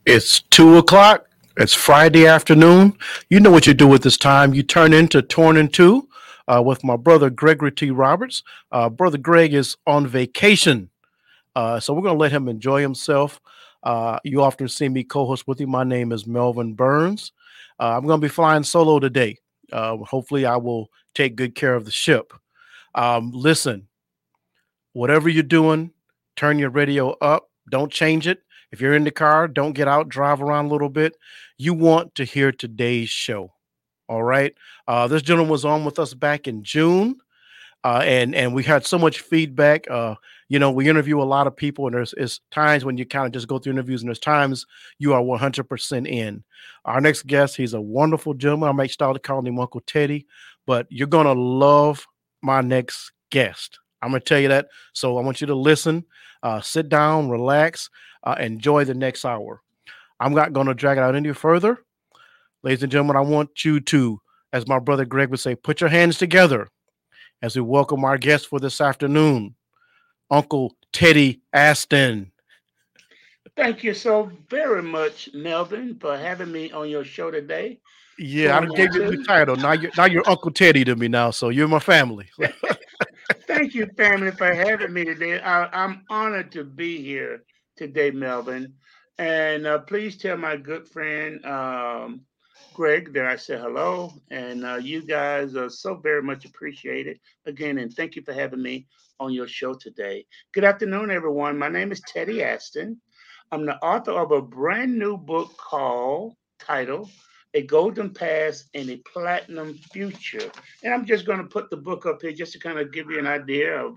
It's 2 o'clock. It's Friday afternoon. You know what you do at this time. You turn into Torn in Two with my brother Gregory T. Roberts. Brother Greg is on vacation, so we're going to let him enjoy himself. You often see me co host with you. My name is Melvin Burns. I'm going to be flying solo today. Hopefully, I will take good care of the ship. Listen, whatever you're doing, turn your radio up. Don't change it. If you're in the car, don't get out, drive around a little bit. You want to hear today's show. All right. This gentleman was on with us back in June, and we had so much feedback. We interview a lot of people, and there's times when you kind of just go through interviews, and there's times you are 100% in. Our next guest, he's a wonderful gentleman. I might start calling him Uncle Teddy, but you're gonna love my next guest. I'm gonna tell you that. So I want you to listen, sit down, relax, enjoy the next hour. I'm not gonna drag it out any further, ladies and gentlemen. I want you to, as my brother Greg would say, put your hands together as we welcome our guest for this afternoon, Uncle Teddy Aston. Thank you so very much, Melvin, for having me on your show today. Yeah, I Torn done in gave you a new Two. title. Now you're Uncle Teddy to me now, so you're my family. Thank you, family, for having me today. I'm honored to be here today, Melvin. And please tell my good friend Greg that I said hello. And you guys are so very much appreciated. Again, and thank you for having me on your show today. Good afternoon, everyone. My name is Teddy Aston. I'm the author of a brand new book called titled A Golden Past and a Platinum Future. And I'm just going to put the book up here just to kind of give you an idea of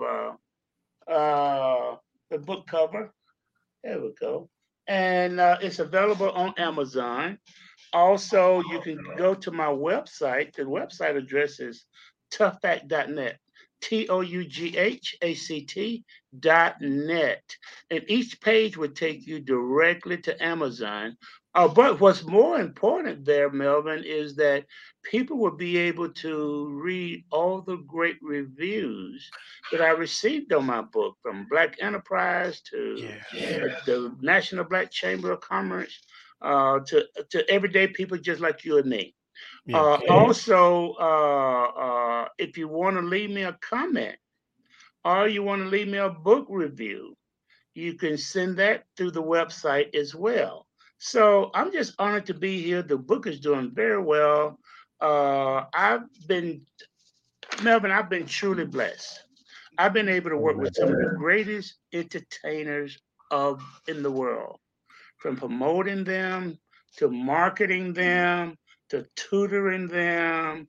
the book cover. There we go. And it's available on Amazon. Also, you can go to my website. The website address is toughfact.net. TOUGHACT.net. And each page would take you directly to Amazon. But what's more important there, Melvin, is that people will be able to read all the great reviews that I received on my book, from Black Enterprise to Yeah, the National Black Chamber of Commerce, to everyday people just like you and me. yeah. If you want to leave me a comment or you want to leave me a book review, you can send that through the website as well. So I'm just honored to be here. The book is doing very well. I've been, Melvin, I've been truly blessed. I've been able to work with some of the greatest entertainers of in the world, from promoting them to marketing them to tutoring them,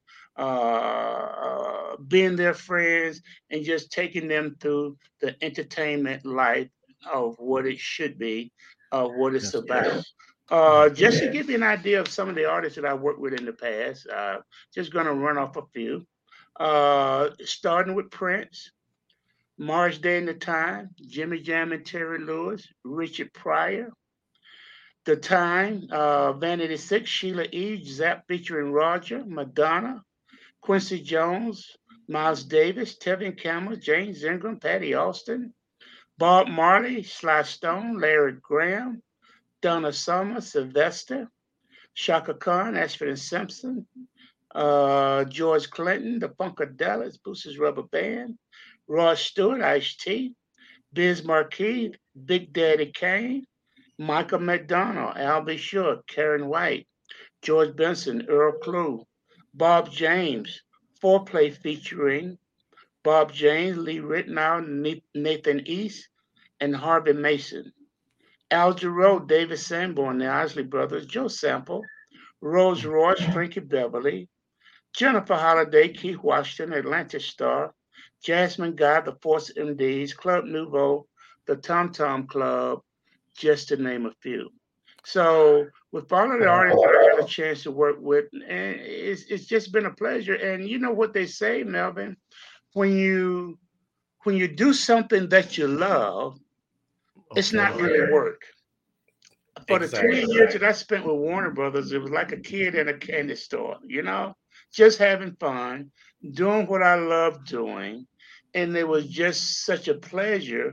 being their friends, and just taking them through the entertainment life of what it should be, of what it's Yes, about. yeah. Just to give you an idea of some of the artists that I worked with in the past, just going to run off a few. Starting with Prince, March Day and the Time, Jimmy Jam and Terry Lewis, Richard Pryor, The Time, Vanity Six, Sheila E., Zap featuring Roger, Madonna, Quincy Jones, Miles Davis, Tevin Campbell, James Ingram, Patty Austin, Bob Marley, Sly Stone, Larry Graham, Donna Summer, Sylvester, Shaka Khan, Ashford and Simpson, George Clinton, the Funkadelics, Boosters Rubber Band, Rod Stewart, Ice T, Biz Marquis, Big Daddy Kane, Michael McDonald, Albie Shore, Karen White, George Benson, Earl Clue, Bob James, Foreplay featuring Bob James, Lee Ritenour, Nathan East, and Harvey Mason. Al Jarreau, David Sanborn, the Isley Brothers, Joe Sample, Rose Royce, Frankie Beverly, Jennifer Holliday, Keith Washington, Atlantic Star, Jasmine Guy, the Force MDs, Club Nouveau, the Tom Tom Club, just to name a few. So, with all of the artists that I had a chance to work with, and it's just been a pleasure. And you know what they say, Melvin, when you when you do something that you love, it's Okay. not really work. For the 20 Exactly. years that I spent with Warner Brothers, it was like a kid in a candy store, just having fun, doing what I love doing. And it was just such a pleasure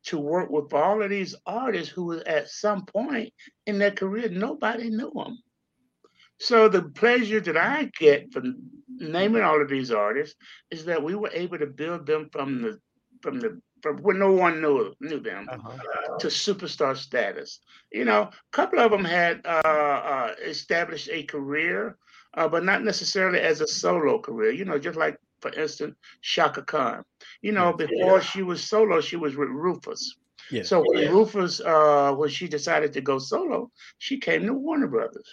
to work with all of these artists who was at some point in their career, nobody knew them. So the pleasure that I get from naming all of these artists is that we were able to build them from when no one knew them Uh-huh. to superstar status. A couple of them had established a career, but not necessarily as a solo career. Just like, for instance, Shaka Khan. Yes. Before she was solo, she was with Rufus. Yes. So when Rufus, when she decided to go solo, she came to Warner Brothers.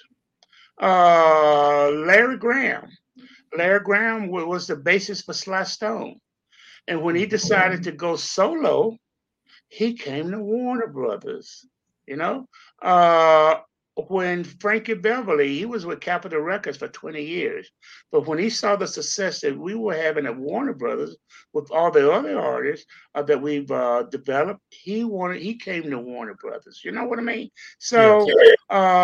Larry Graham. Larry Graham was the basis for Sly Stone. And when he decided to go solo, he came to Warner Brothers. You know, uh, when Frankie Beverly, he was with Capitol Records for 20 years, but when he saw the success that we were having at Warner Brothers with all the other artists that we've developed, he came to Warner Brothers. You know what I mean? So Yes.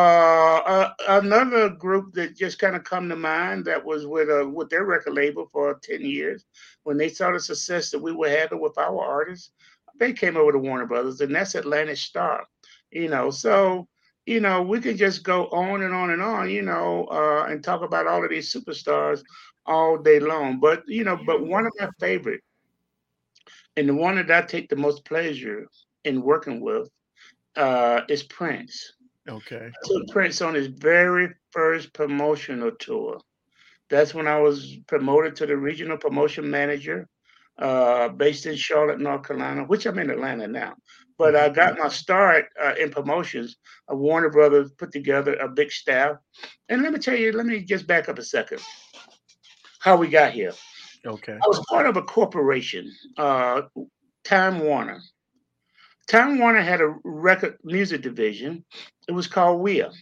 another group that just kind of come to mind that was with their record label for 10 years, when they saw the success that we were having with our artists, they came over to Warner Brothers, and that's Atlantic Star. So we can just go on and on and on, and talk about all of these superstars all day long. But one of my favorite, and the one that I take the most pleasure in working with, is Prince. Okay. I took Prince on his very first promotional tour. That's when I was promoted to the regional promotion manager, based in Charlotte, North Carolina, which I'm in Atlanta now. But I got my start in promotions. Warner Brothers put together a big staff. And let me just back up a second. How we got here. Okay. I was part of a corporation, Time Warner. Time Warner had a record music division. It was called WEA.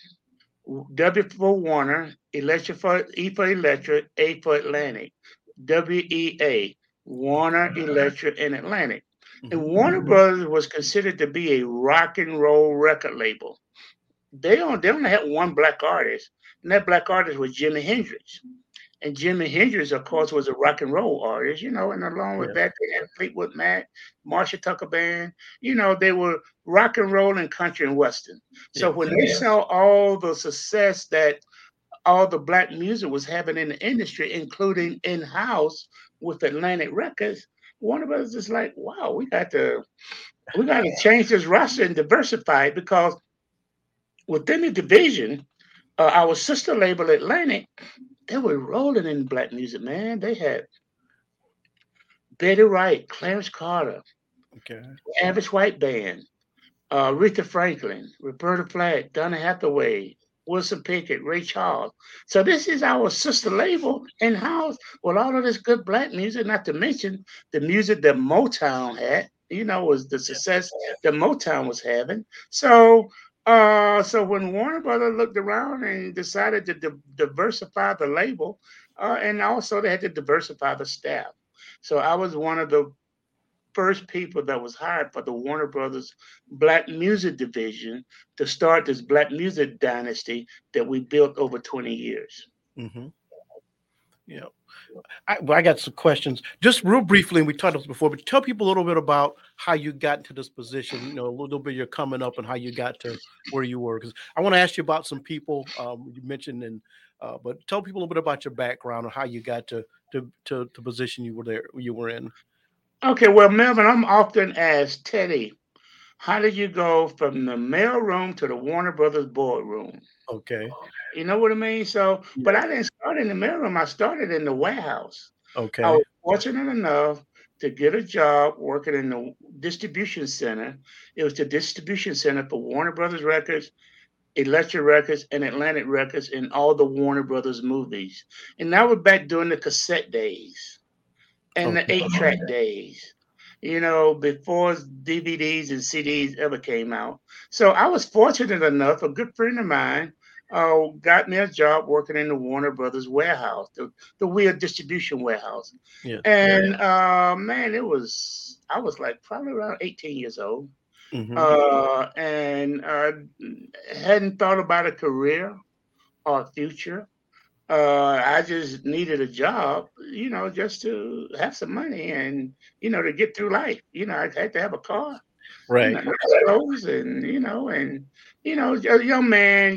W for Warner, Electric for E for Electric, A for Atlantic. WEA, Warner Electric and Atlantic. And Warner Brothers was considered to be a rock and roll record label. They only had one black artist, and that black artist was Jimi Hendrix. And Jimi Hendrix, of course, was a rock and roll artist, and along with Yes. that, they had Fleetwood Mac, Marsha Tucker Band. They were rock and roll and country and western. So Yes. when they saw all the success that all the black music was having in the industry, including in house with Atlantic Records, Warner Brothers is like, wow, we got to change this roster and diversify it, because within the division, our sister label Atlantic, they were rolling in black music, man. They had Betty Wright, Clarence Carter, Okay. Average White Band, Aretha Franklin, Roberta Flack, Donna Hathaway, Wilson Pickett, Ray Charles. So this is our sister label in house with all of this good black music, not to mention the music that Motown had, was the success that Motown was having. So when Warner Brothers looked around and decided to diversify the label, and also they had to diversify the staff. So I was one of the first people that was hired for the Warner Brothers Black Music Division to start this Black music dynasty that we built over 20 years. Mm-hmm. Yeah. I got some questions, just real briefly. And we talked about this before, but tell people a little bit about how you got into this position. A little bit you're coming up and how you got to where you were. Because I want to ask you about some people you mentioned, but tell people a little bit about your background and how you got to the position you were in. Okay, well, Melvin, I'm often asked, Teddy, how did you go from the mailroom to the Warner Brothers boardroom? Okay. You know what I mean? So, but Yeah. I didn't start in the mailroom. I started in the warehouse. I Okay. was fortunate enough to get a job working in the distribution center. It was the distribution center for Warner Brothers Records, Electric Records, and Atlantic Records, and all the Warner Brothers movies. And that was back during the cassette days and the Okay. 8-track days, before DVDs and CDs ever came out. So I was fortunate enough, a good friend of mine got me a job working in the Warner Brothers warehouse, the Wheel distribution warehouse. Yes. And man, I was like probably around 18 years old. Mm-hmm. And hadn't thought about a career or a future. I just needed a job, just to have some money and, to get through life. I had to have a car. Right. shows and a young man,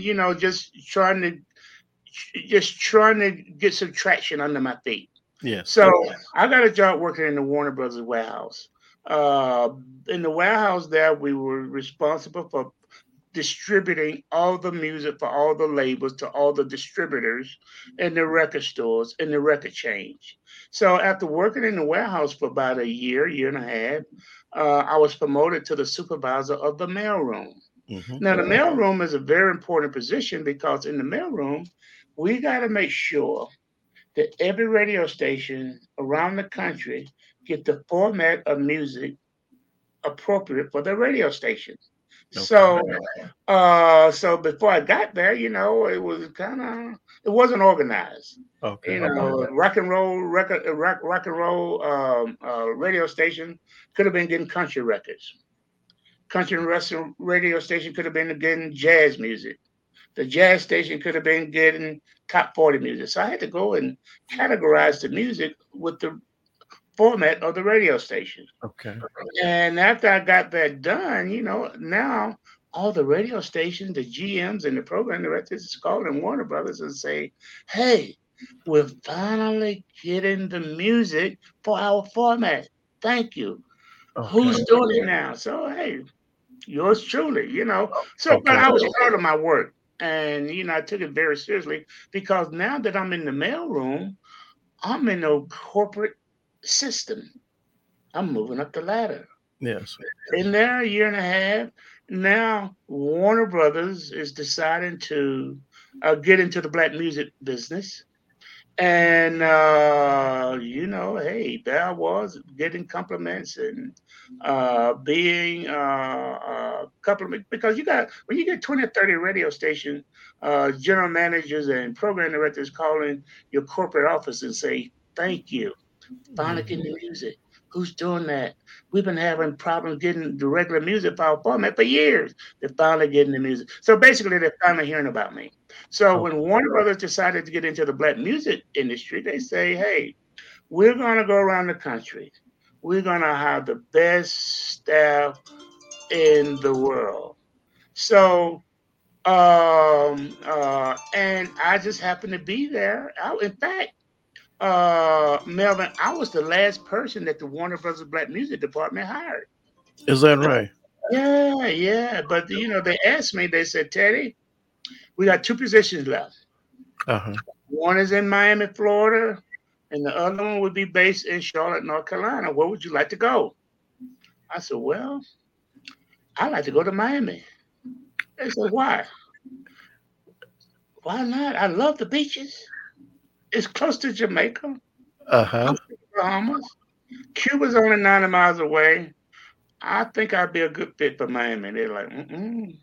just trying to get some traction under my feet. Yes. So I got a job working in the Warner Brothers warehouse. Uh, in the warehouse there, we were responsible for distributing all the music for all the labels to all the distributors and the record stores and the record change. So after working in the warehouse for about a year and a half, I was promoted to the supervisor of the mailroom. Hmm. Now, the mailroom is a very important position because in the mailroom, we got to make sure that every radio station around the country get the format of music appropriate for the radio station. Okay. So before I got there, it wasn't organized. Okay. Rock and roll rock and roll radio station could have been getting country records. Country and western radio station could have been getting jazz music. The jazz station could have been getting top 40 music. So I had to go and categorize the music with the format of the radio station. Okay. And after I got that done, now all the radio stations, the GMs and the program directors is calling Warner Brothers and say, hey, we're finally getting the music for our format. Thank you. Okay. Who's doing it now? So, hey, yours truly. So, but Okay. I was proud of my work. And, I took it very seriously because now that I'm in the mailroom, I'm in a corporate system. I'm moving up the ladder. Yes. In there a year and a half, now Warner Brothers is deciding to get into the black music business. And hey, there I was getting compliments and being compliment because when you get 20 or 30 radio station general managers and program directors calling your corporate office and say thank you, finally Mhm. getting the music. Who's doing that? We've been having problems getting the regular music file format for years. They're finally getting the music. So basically, they're finally hearing about me. So when Okay. Warner Brothers decided to get into the black music industry, they say, hey, we're going to go around the country. We're going to have the best staff in the world. So, and I just happened to be there. In fact, Melvin, I was the last person that the Warner Brothers Black Music Department hired. Is that right? Yeah, yeah. But they asked me, they said, Teddy, we got two positions left. Uh-huh. One is in Miami, Florida, and the other one would be based in Charlotte, North Carolina. Where would you like to go? I said, well, I'd like to go to Miami. They said, why? Why not? I love the beaches. It's close to Jamaica, Uh-huh. close to the Bahamas. Cuba's only 90 miles away. I think I'd be a good fit for Miami. They're like, mm-mm.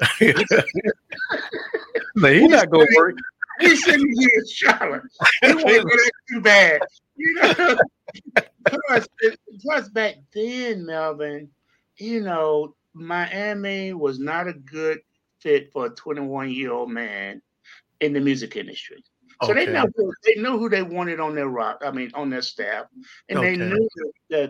No, he We not gonna send work. we send you to Charlotte. We want to go there too bad. You know, plus, plus back then, Melvin, Miami was not a good fit for a 21-year-old man in the music industry. So Okay. they know who they wanted on their on their staff, and they Okay. knew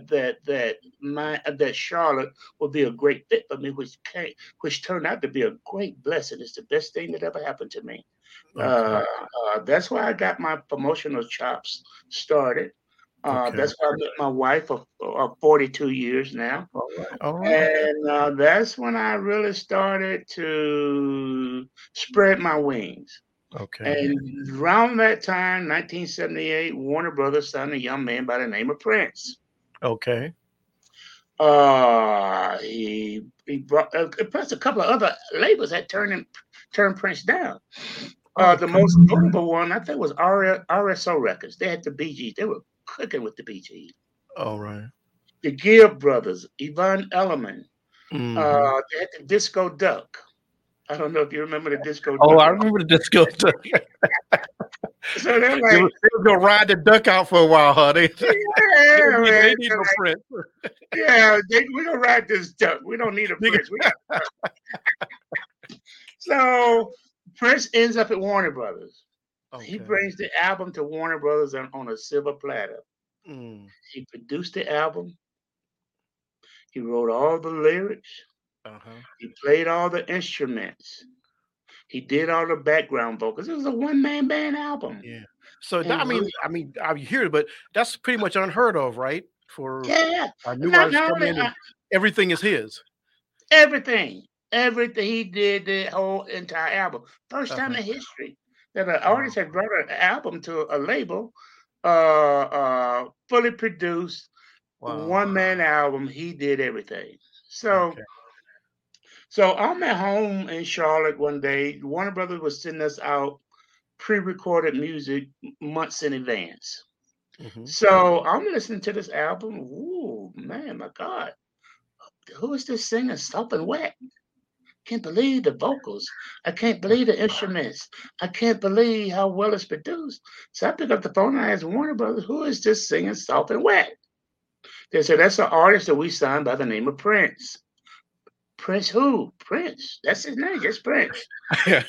that Charlotte would be a great fit for me, which turned out to be a great blessing. It's the best thing that ever happened to me. Okay. That's why I got my promotional chops started. Okay. That's why I met my wife of 42 years now. All right. All right. And that's when I really started to spread my wings. Okay. And around that time, 1978, Warner Brothers signed a young man by the name of Prince. Okay. He brought plus a couple of other labels had turned Prince down. Oh, The most notable one I think was RSO Records. They had the Bee Gees. They were cooking with the Bee Gees. all right. The Gibb Brothers, Yvonne Elliman. Mm-hmm. They had the Disco Duck. I don't know if you remember the Disco Oh, Duck. I remember the disco duck. So they're They like, was gonna ride the duck out for a while, huh? They yeah, didn't need, man. they need no friends. Yeah, we're gonna ride this duck. We don't need a Prince. So Prince ends up at Warner Brothers. He Okay. brings the album to Warner Brothers on a silver platter. Mm. He produced the album. He wrote all the lyrics. Uh-huh. He played all the instruments. He did all the background vocals. It was a one-man band album. Yeah. So that, And I hear it, but that's pretty much unheard of, right? For yeah, a new not artist to not come only in and everything is his. everything, everything he did, the whole entire album. First time Uh-huh. in history that an Wow. artist had brought an album to a label, fully produced, Wow. one man album. He did everything. So, Okay. so I'm at home in Charlotte one day. Warner Brothers was sending us out pre-recorded music months in advance. Hmm. So I'm listening to this album. Ooh, man, my God, who is this singer? Sopping Wet. Can't believe the vocals. I can't believe the instruments. I can't believe how well it's produced. So I pick up the phone and I ask Warner Brothers, who is this singing Soft and Wet? They said, that's an artist that we signed by the name of Prince. Prince who? Prince. That's his name, just Prince. Yeah.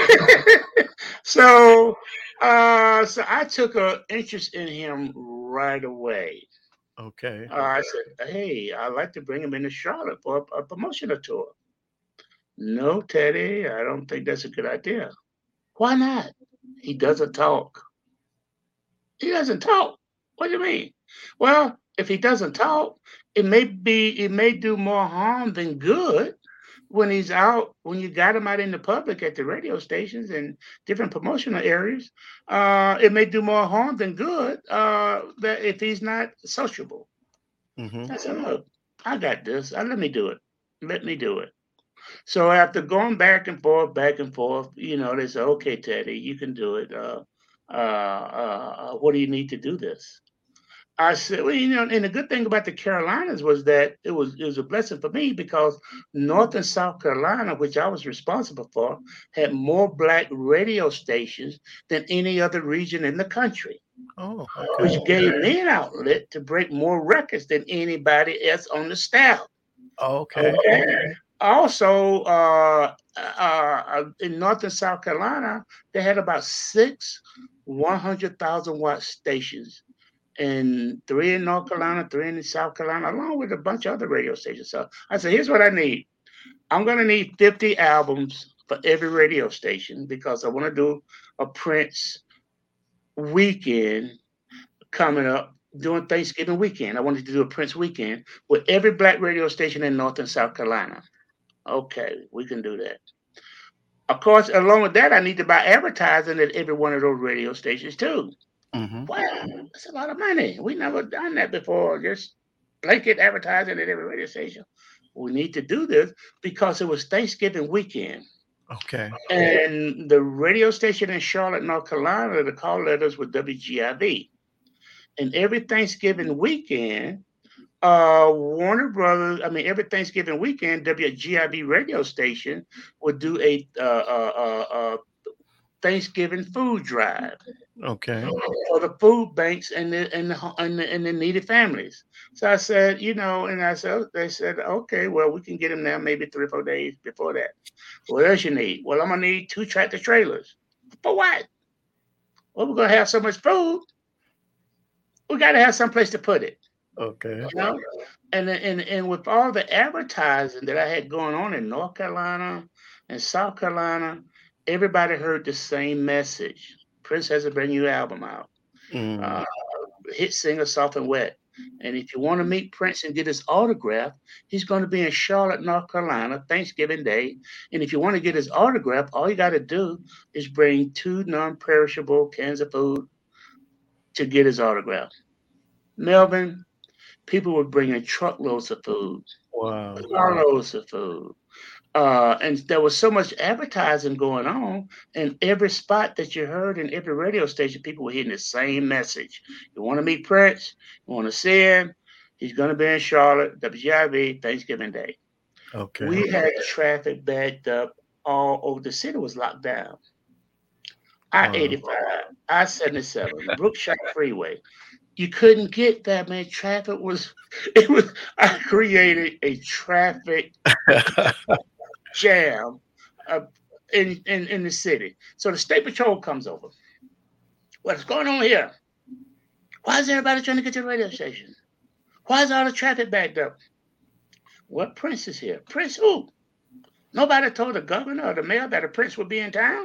so so I took an interest in him right away. Okay. I said, hey, I'd like to bring him into Charlotte for a promotional tour. No, Teddy, I don't think that's a good idea. Why not? He doesn't talk. He doesn't talk. What do you mean? Well, if he doesn't talk, it may do more harm than good when he's out, when you got him out in the public at the radio stations and different promotional areas. It may do more harm than good that if he's not sociable. Hmm. I said, look, I got this. Let me do it. Let me do it. So after going back and forth, they said, "Okay, Teddy, you can do it. What do you need to do this?" I said, "Well, and the good thing about the Carolinas was that it was a blessing for me because North and South Carolina, which I was responsible for, had more black radio stations than any other region in the country, Oh, which okay. gave me an outlet to break more records than anybody else on the staff." Okay. Okay. Also, in North and South Carolina, they had about six 100,000-watt stations, and three in North Carolina, three in South Carolina, along with a bunch of other radio stations. So I said, here's what I need. I'm going to need 50 albums for every radio station because I want to do a Prince weekend coming up during Thanksgiving weekend. I wanted to do a Prince weekend with every black radio station in North and South Carolina. Okay, we can do that. Of course, along with that, I need to buy advertising at every one of those radio stations too. Hmm. Wow, that's a lot of money. We never done that before. Just blanket advertising at every radio station. We need to do this because it was Thanksgiving weekend. Okay. And the radio station in Charlotte, North Carolina, the call letters were WGIV. And every Thanksgiving weekend, Warner Brothers, every Thanksgiving weekend, WGIB radio station would do a Thanksgiving food drive Okay. for the food banks and the needy families. So I said, and they said, okay, well, we can get them now maybe 3 or 4 days before that. What else you need? Well, I'm gonna need 2 tractor trailers. For what? Well, we're gonna have so much food, we got to have some place to put it. Okay. You know, and with all the advertising that I had going on in North Carolina and South Carolina, everybody heard the same message. Prince has a brand new album out. Mm. Uh, hit singer Soft and Wet. And if you want to meet Prince and get his autograph, he's going to be in Charlotte, North Carolina, Thanksgiving Day. And if you want to get his autograph, all you got to do is bring 2 non-perishable cans of food to get his autograph. Melvin, people were bringing truckloads of food, Wow. carloads of food. And there was so much advertising going on, and every spot that you heard in every radio station, people were hitting the same message. You want to meet Prince? You want to see him? He's going to be in Charlotte, WGIV, Thanksgiving Day. Okay. We had traffic backed up all over. The city was locked down. Wow. I-85, I-77, Brookshire Freeway. You couldn't get that, man. Traffic was, it was, I created a traffic jam uh, in the city. So the state patrol comes over. What's going on here? Why is everybody trying to get to the radio station? Why is all the traffic backed up? What Prince is here? Prince who? Nobody told the governor or the mayor that a prince would be in town.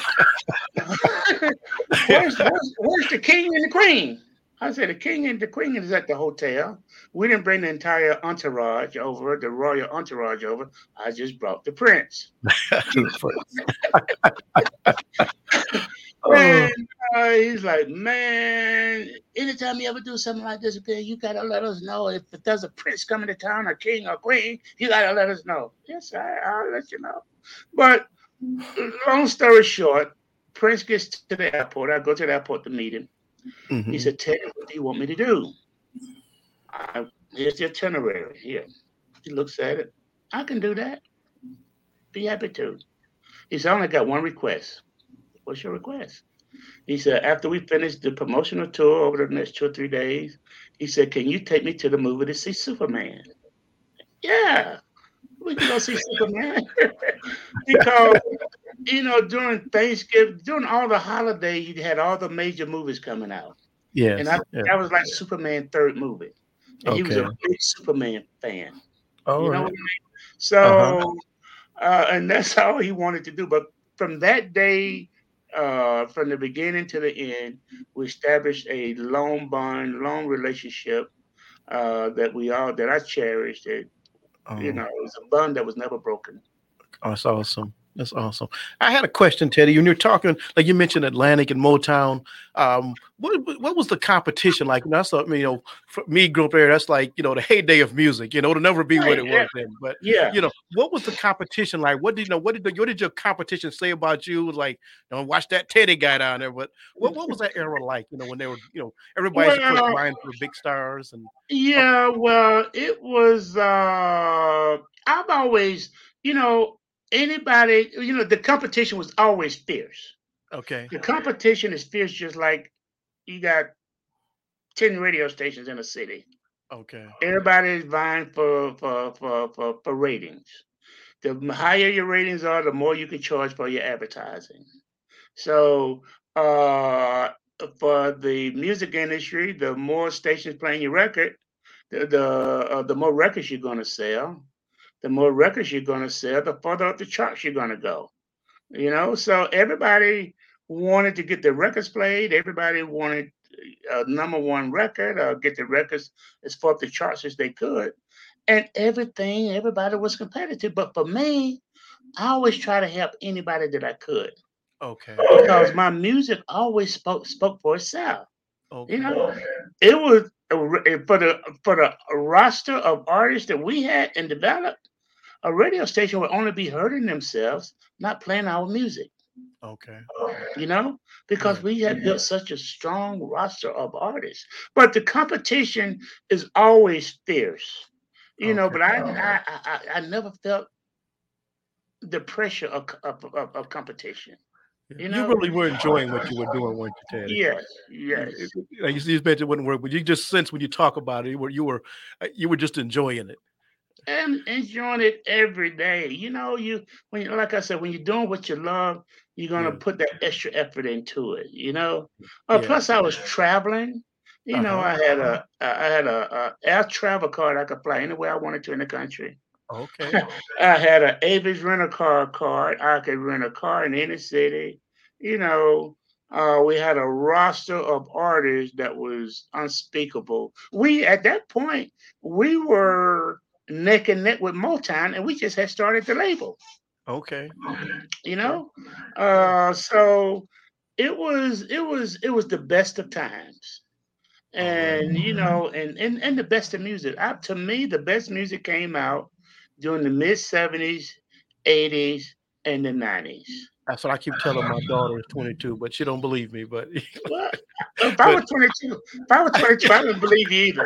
where's the king and the queen? I said the king and the queen is at the hotel. We didn't bring the entire entourage over, the royal entourage over. I just brought the prince. Oh, And he's like, man, anytime you ever do something like this again, you gotta let us know. If there's a prince coming to town, a king or queen, you gotta let us know. Yes, I'll let you know. But long story short, Prince gets to the airport. I go to the airport to meet him. He mhm. said, Teddy, what do you want me to do? Here's the itinerary. Here. He looks at it. I can do that. Be happy to. He said, I only got one request. What's your request? He said, after we finish the promotional tour over the next 2 or 3 days, he said, can you take me to the movie to see Superman? Yeah, we can go see Superman. Because, during Thanksgiving, during all the holidays, you had all the major movies coming out. And Yes. Yeah. that was like Superman third movie. And he was a Okay. big Superman fan. All You know what I right. mean? Uh-huh. So, and that's all he wanted to do. But from that day, from the beginning to the end, we established a long bond, long relationship that I cherished. It was a bond that was never broken. That's awesome. That's awesome. I had a question, Teddy. When you're talking, like you mentioned Atlantic and Motown, what was the competition like? And that's, for me, growing up there, that's like, the heyday of music. It'll never be what Right. it Yeah. was then. But Yeah. what was the competition like? What did you know? What did your competition say about you? Like, don't watch that Teddy guy down there. But what was that era like? When they were, everybody's of course Well, vying for the big stars and yeah. Well, it was. I've always, you know, anybody, the competition was always fierce. okay, The competition is fierce, just like you got 10 radio stations in a city. okay, Everybody is vying for ratings. The higher your ratings are, the more you can charge for your advertising. So, uh, for the music industry, the more stations playing your record, the more records you're going to sell. The more records you're going to sell, the further up the charts you're going to go. So everybody wanted to get the records played. Everybody wanted a number one record, get the records as far up the charts as they could. And everybody was competitive. But for me, I always try to help anybody that I could okay, because my music always spoke for itself. You okay. know, it was for the roster of artists that we had and developed. A radio station would only be hurting themselves not playing our music. Okay. You know, because Yeah. we had built such a strong roster of artists. But the competition is always fierce. Okay. But I never felt the pressure of competition. Yeah. You You know, really were enjoying what you were doing, weren't you, Teddy? yes, yes. Like you mentioned it wouldn't work, but you just sense when you talk about it, you were just enjoying it. And enjoying it every day. Like I said, when you're doing what you love, you're gonna Yeah. put that extra effort into it. Yes. Plus I was traveling. Uh-huh. I had a air travel card. I could fly anywhere I wanted to in the country. Okay. I had an Avis rental car card. I could rent a car in any city. You know, we had a roster of artists that was unspeakable. We at that point we were neck and neck with Motown, and we just had started the label. Okay. You Okay. know, Yeah. so it was the best of times. All right. And the best of music. To me, the best music came out during the mid '70s, '80s, and the '90s. That's what I keep telling my daughter is 22, but she don't believe me. But Well, if I but was 22, I wouldn't believe you either.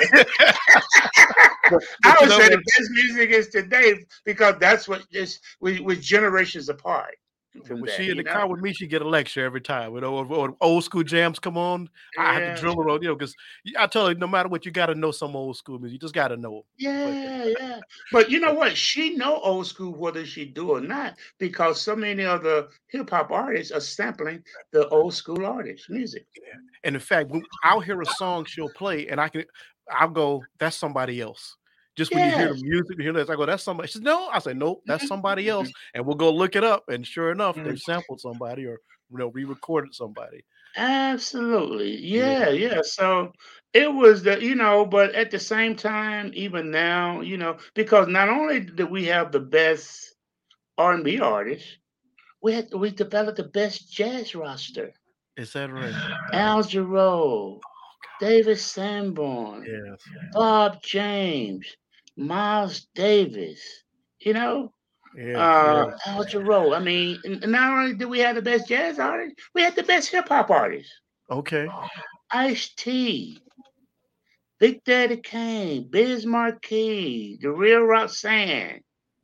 I but you would know say the what? best music is today because that's what is we generations apart But from when that. she in the car with me, she get a lecture every time. When old school jams come on, I have to Yeah, drill her on, because I tell her no matter what, you got to know some old school music. You just got to know 'em. But yeah, yeah. But you know but what? She know old school whether she do or not because so many of the hip hop artists are sampling the old school artists' music. yeah. And in fact, I'll hear a song she'll play, and I'll go, "That's somebody else." Just when you hear the Yes. music, you hear this, I go, "That's somebody." She says, "No." I say, "Nope, that's somebody else." Mhm, And we'll go look it up, and sure enough, mhm. they've sampled somebody or re-recorded somebody. Absolutely. Yeah. Yeah, yeah. So it was but at the same time, even now, because not only did we have the best R&B artists, we developed the best jazz roster. Is that right? Al Jarreau, David Sanborn, Yes. Bob James, Miles Davis, you know, Yes, yes. Al Jarreau. I mean, and not only did we have the best jazz artists, we had the best hip hop artists. Okay. Ice T, Big Daddy Kane, Biz Marquee, The Real Roxanne.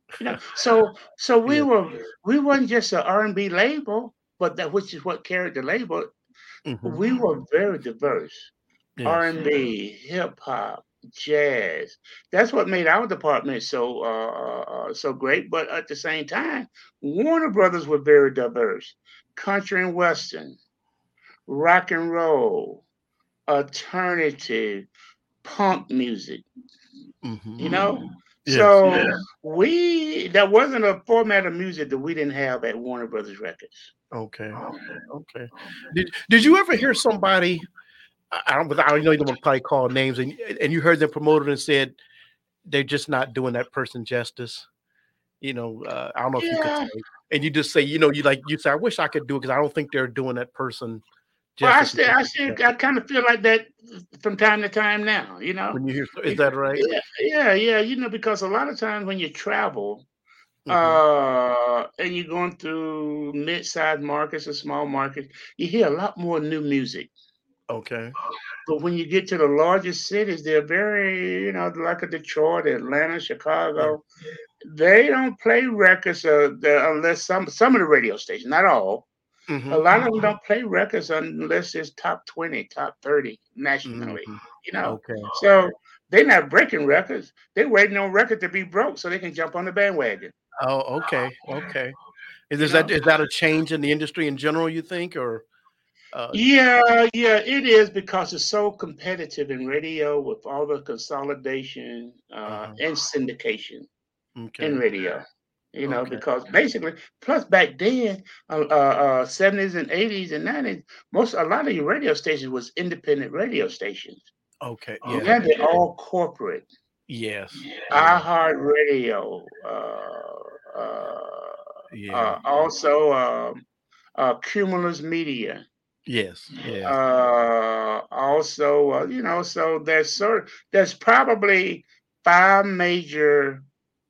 So Yeah. we weren't just an R&B label, but that which is what carried the label. Mhm. We were very diverse. Yes. R&B, hip hop, jazz. That's what made our department so great. But at the same time, Warner Brothers were very diverse. Country and western, rock and roll, alternative, punk music. You Mhm. know, Yes. so we that wasn't a format of music that we didn't have at Warner Brothers Records. Okay. Okay. Did you ever hear somebody, I know you don't want to probably call names, and you heard them promoted and said they're just not doing that person justice? I don't know if you could Yeah. say, and you just say, you say, "I wish I could do it because I don't think they're doing that person Well, justice." And things like that. I kind of feel like that from time to time now. When you hear, is Be- that right? Yeah, yeah, yeah. Because a lot of times when you travel, Hmm. and you're going through mid-sized markets or small markets, you hear a lot more new music. Okay. But when you get to the largest cities, they're very, like a Detroit, Atlanta, Yeah. Chicago. They don't play records unless some of the radio stations, not all. A Hmm. lot of them don't play records unless it's top 20, top 30 nationally. Hmm. You know, Okay. so they're not breaking records. They're waiting on record to be broke so they can jump on the bandwagon. Oh, okay. Okay. Is, You is that know. is that a change in the industry in general, you think, or uh Yeah, yeah, it is because it's so competitive in radio with all the consolidation uh-huh. and syndication in Okay. radio. Okay. Because basically, plus back then, 70s and 80s and 90s, a lot of your radio stations was independent radio stations. Okay. Yeah. Now they're all corporate. Yes. Yeah. iHeartRadio, Yeah. also Cumulus Media. Yes. Yes. Also, so there's probably five major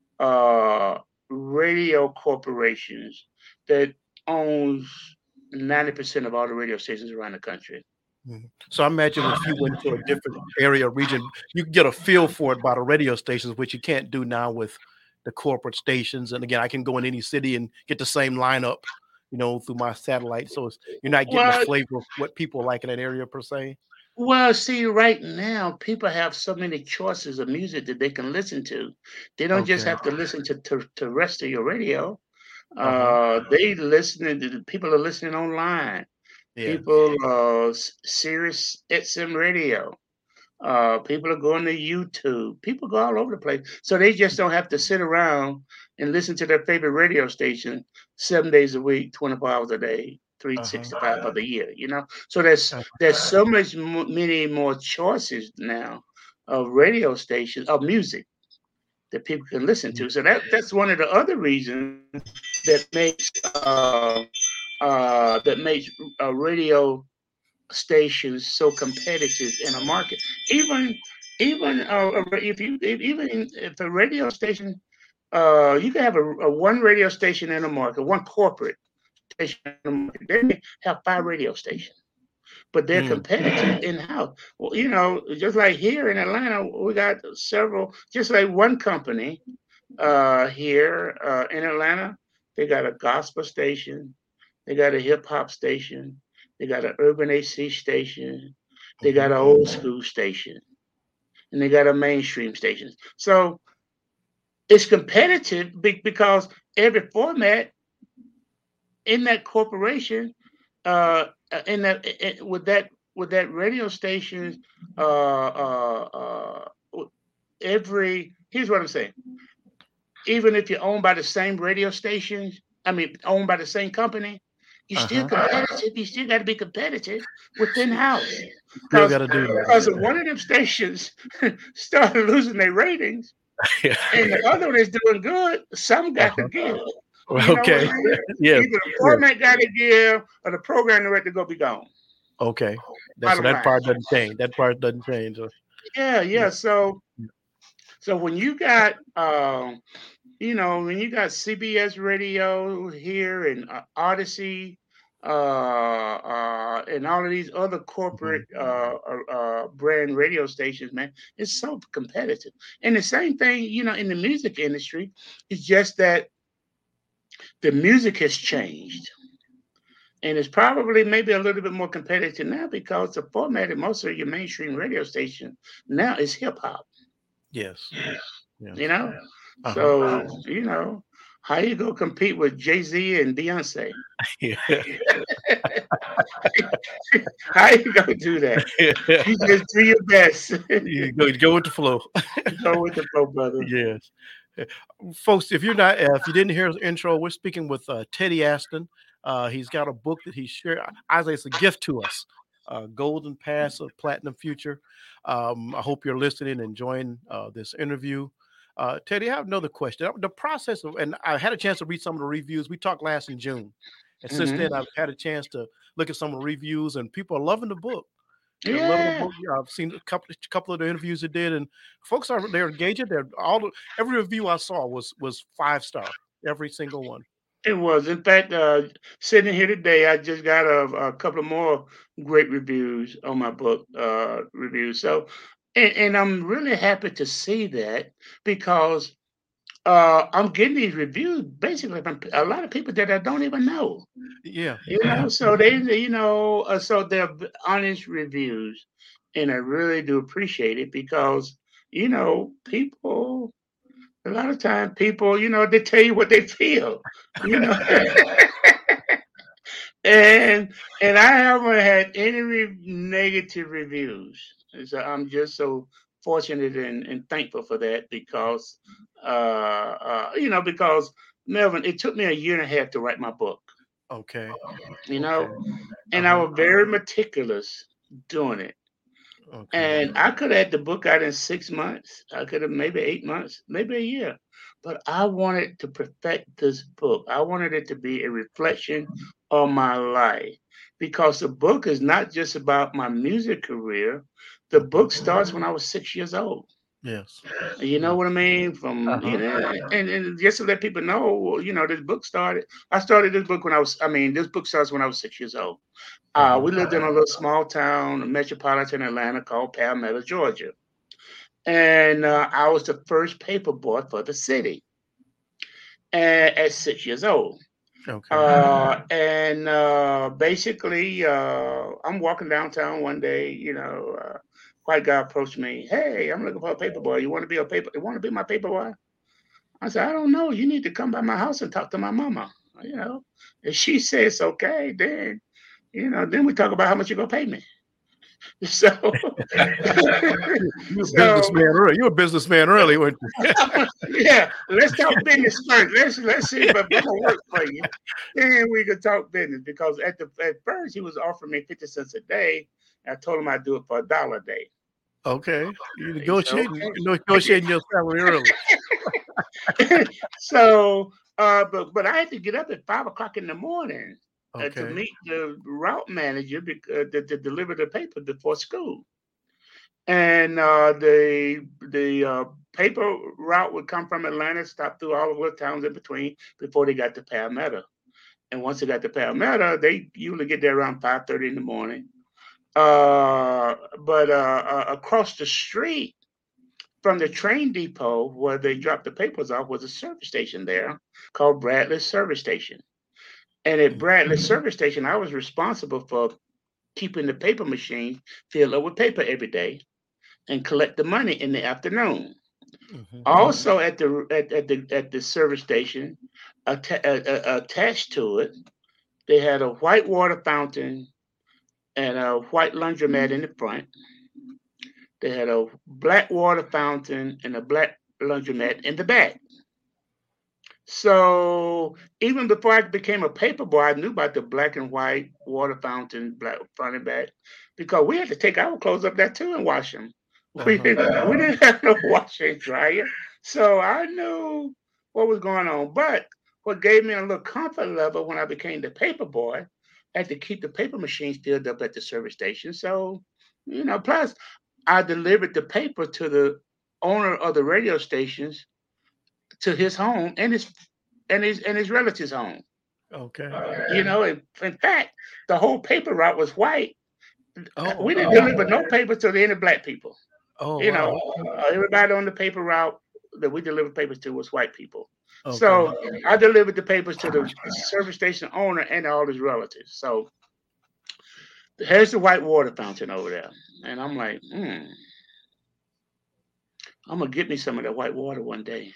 radio corporations that owns 90% of all the radio stations around the country. Mhm. So I imagine if you went to a different area or region, you could get a feel for it by the radio stations, which you can't do now with the corporate stations. And again, I can go in any city and get the same lineup, through my satellite. So you're not getting a Well, flavor of what people like in that area per se. see, right now, people have so many choices of music that they can listen to. They don't just Okay. have to listen to rest of your radio. Uh-huh. They listening to people are listening online. Yes. People, Sirius XM radio. People are going to YouTube. People go all over the place. So they just don't have to sit around and listen to their favorite radio station 7 days a week, 24 hours a day, Uh-huh. 365 of the year. So there's so many more choices now of radio stations of music that people can listen Mhm. to. So that's one of the other reasons that makes radio stations so competitive in a market. Even even if a radio station, you can have a one radio station in a market, one corporate station in the market. They may have five radio stations, but they're Mm. competitive in house. Well, just like here in Atlanta, we got several. Just like one company here in Atlanta, they got a gospel station, they got a hip hop station, they got an urban AC station, they got Mhm. an old school station, and they got a mainstream station. So it's competitive because every format in that corporation, in that with that radio station, uh, uh, uh, every here's what I'm saying. Even if you're owned by the same radio stations, owned by the same company, you're still competitive. You still got to be competitive within house. Still Because got to do if that. one of them stations started losing their ratings Yeah. and the other one is doing good, some got to give. You know what I Okay. mean? Yeah. Either the format got to give or the program director go be gone. Okay. Bottom That line. part doesn't change. That part doesn't change. Yeah. So when you got when you got CBS Radio here and Odyssey, and all of these other corporate brand radio stations, man, it's so competitive. And the same thing, in the music industry, it's just that the music has changed. And it's probably maybe a little bit more competitive now because the format of most of your mainstream radio station now is hip hop. Yes. Yes. You know, so how you go compete with Jay-Z and Beyonce? Yeah. How you gonna do that? You just do your best. You go with the flow. Go with the flow, brother. Yes. Folks, if you didn't hear his intro, we're speaking with Teddy Aston. He's got a book that he shared. I say it's a gift to us. Golden Pass of Platinum Future. I hope you're listening and enjoying this interview. Teddy, I have another question. The process of, and I had a chance to read some of the reviews. We talked last in June. And since then, I've had a chance to look at some of the reviews, and people are loving the book. They're loving the Yeah. book. I've seen a couple of the interviews they did, and folks they're engaging. Every review I saw was 5-star, every single one. It was. In fact, sitting here today, I just got a couple of more great reviews on my book reviews. So, and I'm really happy to see that because I'm getting these reviews basically from a lot of people that I don't even know. Yeah. So so they're honest reviews, and I really do appreciate it because people. A lot of time, people, they tell you what they feel, you know. and I haven't had any negative reviews. And so I'm just so fortunate and thankful for that because, because Melvin, it took me a year and a half to write my book, Okay. and Okay. I was very meticulous doing it. Okay. And I could have had the book out in 6 months. I could have maybe 8 months, maybe a year. But I wanted to perfect this book. I wanted it to be a reflection of my life because the book is not just about my music career. The book starts when I was 6 years old. Yes. You know what I mean? From and just to let people know, this book started. I started this book when I was. This book starts when I was 6 years old. We lived in a little small town, metropolitan Atlanta, called Palmetto, Georgia, and I was the first paper boy for the city at 6 years old. Okay. Basically, I'm walking downtown one day. White guy approached me. Hey, I'm looking for a paper boy. You want to be You want to be my paper boy? I said, I don't know. You need to come by my house and talk to my mama. If she says okay, then then we talk about how much you're gonna pay me. So, You're a businessman early. You're a businessman early, weren't you? yeah, let's talk business first. Let's see if I'm gonna work for you. Then we can talk business because at first he was offering me 50 cents a day. I told him I'd do it for $1 a day. Okay. You He said, negotiating okay. negotiating your salary early. So, but I had to get up at 5 o'clock in the morning to Okay. meet the route manager to deliver the paper before school. And the paper route would come from Atlanta, stop through all the little towns in between before they got to Palmetto. And once they got to Palmetto, they usually get there around 5:30 in the morning. But across the street from the train depot where they dropped the papers off was a service station there called Bradley Service Station. And at Bradley Service Station, I was responsible for keeping the paper machine filled up with paper every day and collect the money in the afternoon. Also, at the service station, attached to it, they had a white water fountain and a white laundromat in the front. They had a black water fountain and a black laundromat in the back. So even before I became a paper boy, I knew about the black and white water fountain, black front and back, because we had to take our clothes up there too and wash them. We didn't have no washer and dryer, so I knew what was going on. But what gave me a little comfort level when I became the paper boy, I had to keep the paper machines filled up at the service station. So, plus I delivered the paper to the owner of the radio stations to his home and his relatives' home. Okay. In fact, the whole paper route was white. Oh. We didn't deliver no paper to any black people. Oh wow. Everybody on the paper route that we delivered papers to was white people. Okay. So I delivered the papers to the service station owner and all his relatives. So here's the white water fountain over there, and I'm like, I'm gonna get me some of that white water one day.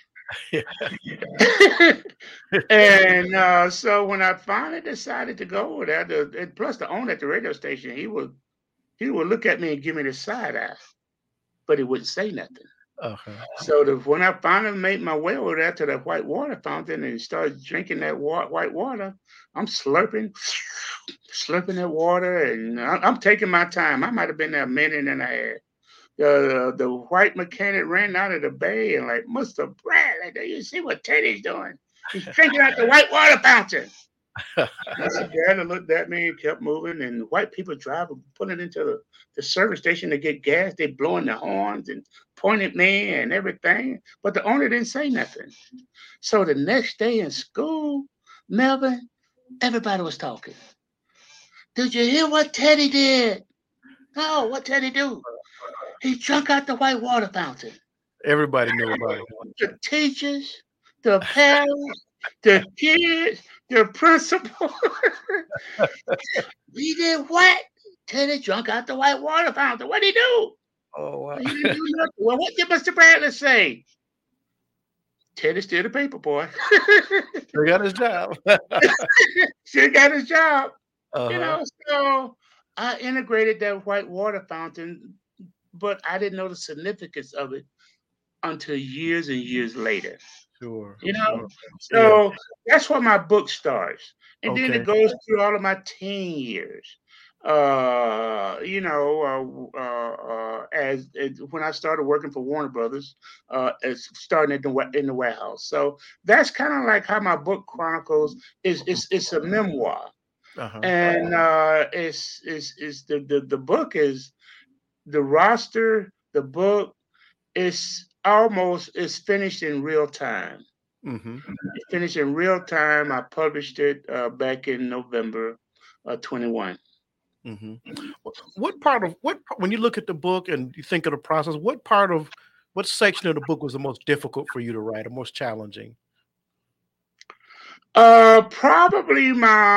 And so when I finally decided to go over there, and plus the owner at the radio station, he would look at me and give me the side eye, but he wouldn't say nothing. So when I finally made my way over there to that white water fountain and started drinking that white water, I'm slurping that water, and I'm taking my time. I might have been there a minute and a half. The white mechanic ran out of the bay and like, Mr. Bradley, do you see what Teddy's doing? He's drinking out the white water fountain. Mr. Bradley looked at me and kept moving, and white people driving, pulling into the service station to get gas. They blowing their horns and pointing at me and everything, but the owner didn't say nothing. So the next day in school, Melvin, everybody was talking. Did you hear what Teddy did? No, what Teddy do? He drank out the white water fountain. Everybody knew about it. The teachers, the parents, the kids, the principal. He did what? Teddy drunk out the white water fountain. What'd he do? Oh wow. He didn't do nothing. Well, what did Mr. Bradley say? Teddy still the paper boy. He got his job. Still got his job. Uh-huh. So I integrated that white water fountain, but I didn't know the significance of it until years and years later. Sure. So that's where my book starts, and then Okay. it goes through all of my teen years. As when I started working for Warner Brothers, as starting in the warehouse. So that's kind of like how my book chronicles. It's a memoir, and it's the book is the roster. The book is finished in real time. It's finished in real time. I published it back in November 21. When you look at the book and you think of the process, what section of the book was the most difficult for you to write or most challenging? Probably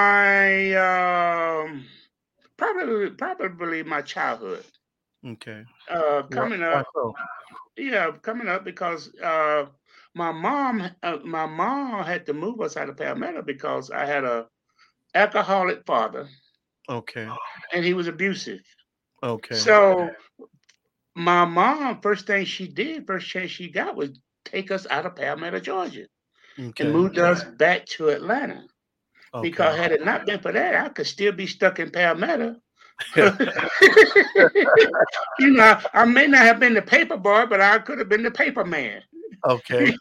my childhood. Okay. Coming Why up, so? coming up because my mom had to move us out of Palmetto because I had a alcoholic father Okay. and he was abusive. Okay. So my mom, first chance she got was take us out of Palmetto, Georgia, Okay. and moved us back to Atlanta. Okay. Because had it not been for that, I could still be stuck in Palmetto. I may not have been the paper boy, but I could have been the paper man. Okay.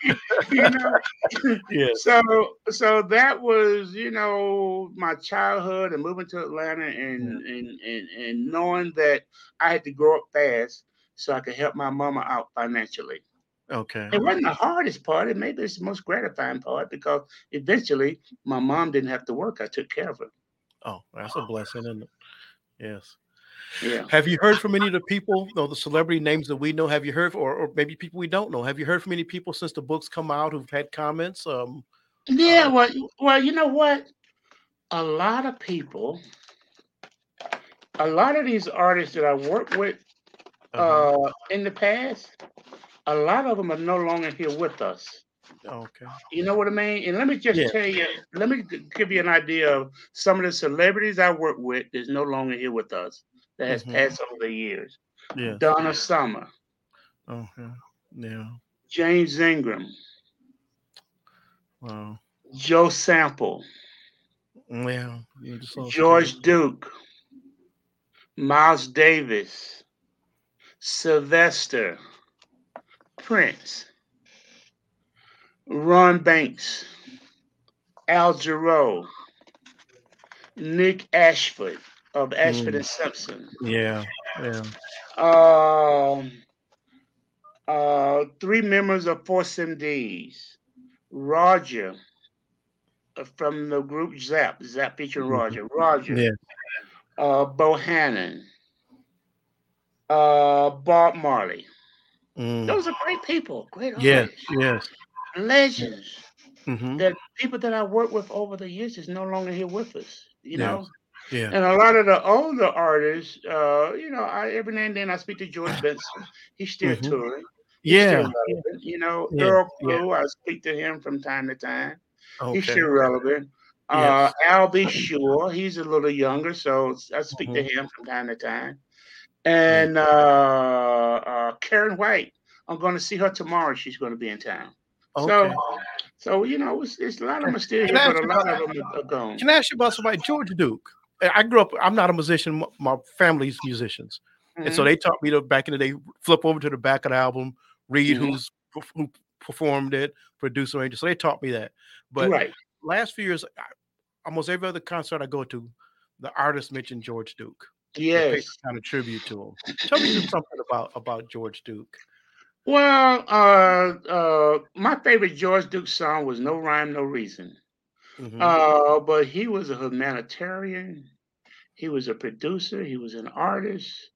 Yes. So that was, my childhood and moving to Atlanta and knowing that I had to grow up fast so I could help my mama out financially. Okay. It wasn't the hardest part. Maybe it's the most gratifying part because eventually my mom didn't have to work. I took care of her. Oh, that's a blessing, isn't it? Yes. Yeah. Have you heard from any of the people, the celebrity names that we know? Have you heard, or maybe people we don't know? Have you heard from any people since the books come out who've had comments? Yeah. Well, you know what? A lot of people, a lot of these artists that I worked with in the past, a lot of them are no longer here with us. Okay. You know what I mean? And let me just tell you, let me give you an idea of some of the celebrities I work with that's no longer here with us that has passed over the years. Yes. Donna Summer. Okay. Yeah. James Ingram, Wow. Joe Sample, Yeah. You just saw George Duke, Miles Davis, Sylvester, Prince, Ron Banks, Al Jarreau, Nick Ashford of Ashford and Simpson. Yeah. Yeah. Um, three members of Force MDs. Roger from the group Zap, Zap featuring Roger. Roger, Yeah. Bohannon, Bob Marley. Mm. Those are great people, great Yes. artists, Yes. legends. Mm-hmm. That people that I worked with over the years is no longer here with us. Yes. Yeah. And a lot of the older artists, I every now and then I speak to George Benson. He's still Mm-hmm. touring. He's still Yeah. relevant. Yeah. Earl Yeah. Crew, I speak to him from time to time. He's Okay. still relevant. Yes. Al B. Sure, he's a little younger, so I speak to Mm-hmm. him from time to time. Yeah. And Karen White, I'm going to see her tomorrow. She's going to be in town. So, Okay. it's a lot of them are still Can here, I but ask a you lot about? of them are gone. Can I ask you about somebody? George Duke. I grew up. I'm not a musician. My family's musicians, and so Mhm, they taught me to back in the day. Flip over to the back of the album, read mhm. who performed it, producer, arranger. So they taught me that. But Right. last few years, almost every other concert I go to, the artist mentioned George Duke. They pay Yes. some kind of tribute to him. Tell me just something about George Duke. Well, my favorite George Duke song was "No Rhyme, No Reason." Hmm. But he was a humanitarian. He was a producer. He was an artist,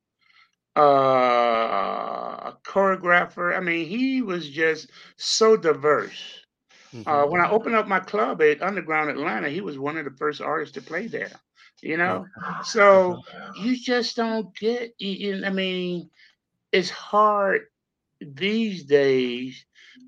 a choreographer. I mean, he was just so diverse. Hmm. When I opened up my club at Underground Atlanta, he was one of the first artists to play there. You know, Okay. so Uh-huh. you just don't get. I mean, it's hard these days.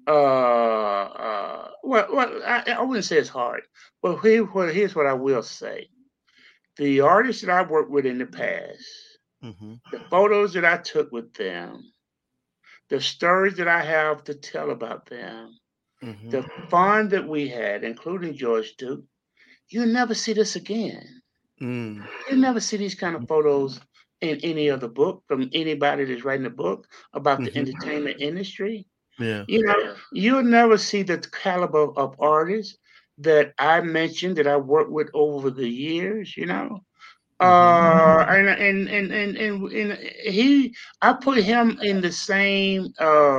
I wouldn't say it's hard, but here's what I will say: the artists that I worked with in the past, Hmm. the photos that I took with them, the stories that I have to tell about them, Hmm. the fun that we had, including George Duke, you'll never see this again. Mm. You'll never see these kind of photos in any other book from anybody that's writing a book about the Hmm. entertainment industry. Yeah. You'll never see the caliber of artists that I mentioned that I worked with over the years, Hmm. and I put him in the same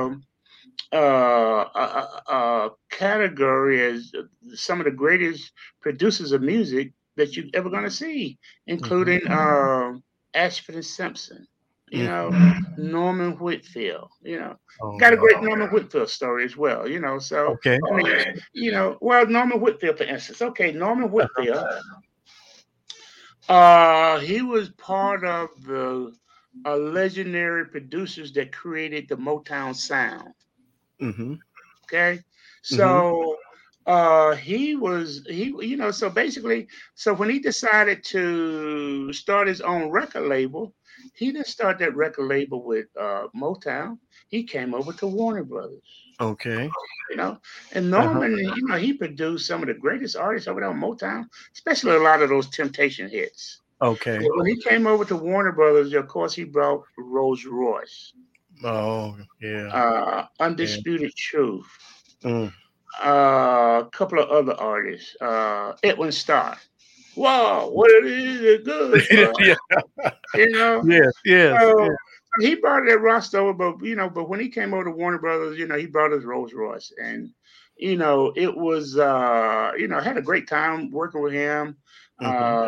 category as some of the greatest producers of music that you're ever going to see, Hmm. including Ashford and Simpson, Hmm. Norman Whitfield, Oh got a man. great Norman Whitfield story as well, So, Okay. I mean, Norman Whitfield, for instance. Okay, Norman Whitfield, he was part of the legendary producers that created the Motown sound. Hmm. Okay. Hmm. So so basically, so when he decided to start his own record label, he didn't start that record label with Motown. He came over to Warner Brothers, Okay. you know. And Uh-huh. Norman, he produced some of the greatest artists over there on Motown, especially a lot of those Temptation hits. Okay. But when he came over to Warner Brothers, of course, he brought Rolls Royce, Oh yeah. Yeah. Undisputed Truth, Mm. a couple of other artists, Edwin Starr. Wow, what it is good for, Yeah. you know. Yes. Yes. So Yes. he brought that roster over, but when he came over to Warner Brothers, he brought his Rolls Royce, and it was, I had a great time working with him. Hmm.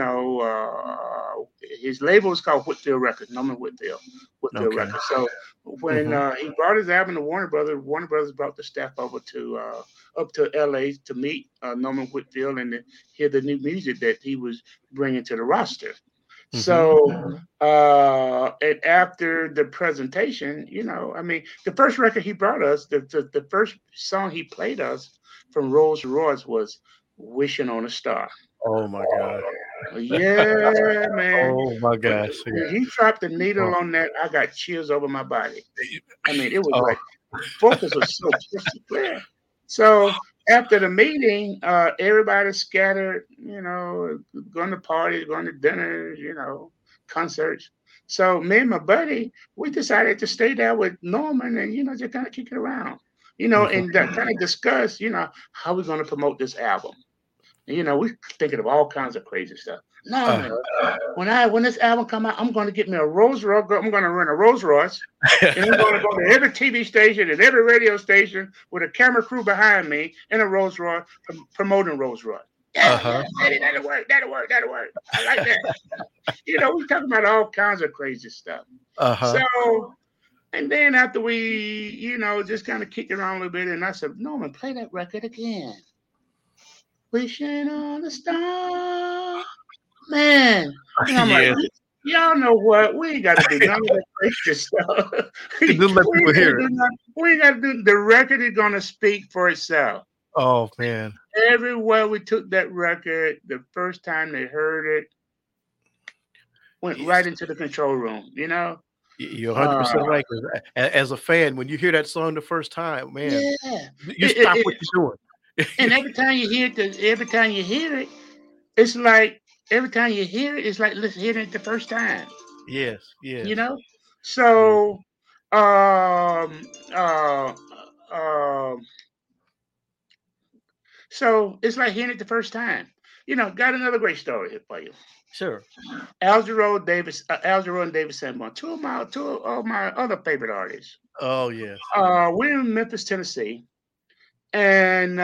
His label was called Whitfield Records, Norman Whitfield Okay. Records. So when Hmm. he brought his album to Warner Brothers brought the staff over to up to LA to meet Norman Whitfield and to hear the new music that he was bringing to the roster. Hmm. So, and after the presentation, the first record he brought us, the first song he played us from Rolls Royce was "Wishing on a Star." Oh my gosh. Yeah, man. Oh my When, gosh. Yeah. when he dropped the needle Oh. on that, I got chills over my body. I mean, it was Oh. like focus was so crystal clear. So after the meeting, everybody scattered, going to parties, going to dinners, concerts. So me and my buddy, we decided to stay there with Norman and, just kind of kick it around, Mhm. and kind of discuss, how we're going to promote this album. And, we thinking of all kinds of crazy stuff. Norman, Uh-huh. when this album come out, I'm going to get me a Rolls Royce. I'm going to rent a Rolls Royce, and I'm going to go to every TV station and every radio station with a camera crew behind me in a Rolls Royce promoting Rolls Royce. Yeah, Uh-huh. that'll work. That'll work. That'll work. I like that. We're talking about all kinds of crazy stuff. Uh-huh. So, and then after we, just kind of kicked around a little bit, and I said, Norman, play that record again. Wishing on a star, man. I'm like, Yes. y'all know what? We ain't got to do none of that crazy stuff. we Just let people ain't got to hear do it. nothing. We ain't got to do. The record is gonna speak for itself. Oh man. Everywhere we took that record, the first time they heard it, went right Yes. into the control room. You're Uh, 100% right. 'Cause as a fan, when you hear that song the first time, man, yeah. you stop what you're And doing. every time you hear it, it's like every time you hear it, it's like hearing it the first time. Yes, You yes, know. yes. So, um, uh, um, so it's like hearing it the first time. Got another great story here for you. Sure. Al Jarreau and David Sanborn, two of my other favorite artists. Oh yes, yes. We're in Memphis, Tennessee, and